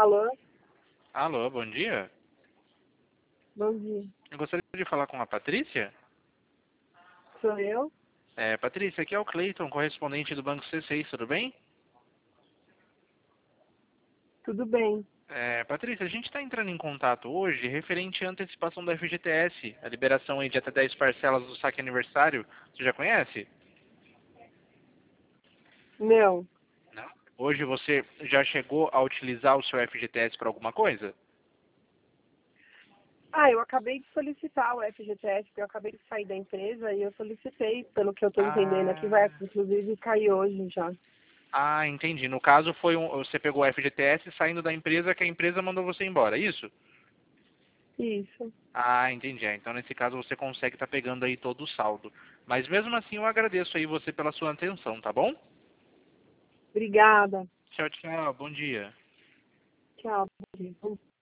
Alô? Alô, bom dia. Bom dia. Eu gostaria de falar com a Patrícia. Sou eu? Patrícia, aqui é o Cleiton, correspondente do Banco C6, tudo bem? Tudo bem. Patrícia, a gente está entrando em contato hoje referente à antecipação do FGTS, a liberação aí de até 10 parcelas do saque aniversário. Você já conhece? Não. Não. Hoje você já chegou a utilizar o seu FGTS para alguma coisa? Eu acabei de solicitar o FGTS, porque eu acabei de sair da empresa e eu solicitei, pelo que eu estou entendendo aqui, vai Ah, inclusive cair hoje já. entendi. No caso, você pegou o FGTS saindo da empresa que a empresa mandou você embora, é isso? Isso. Entendi. Então, nesse caso, você consegue estar pegando aí todo o saldo. Mas mesmo assim, eu agradeço aí você pela sua atenção, tá bom? Obrigada. Tchau, tchau. Bom dia. Tchau. Bom dia.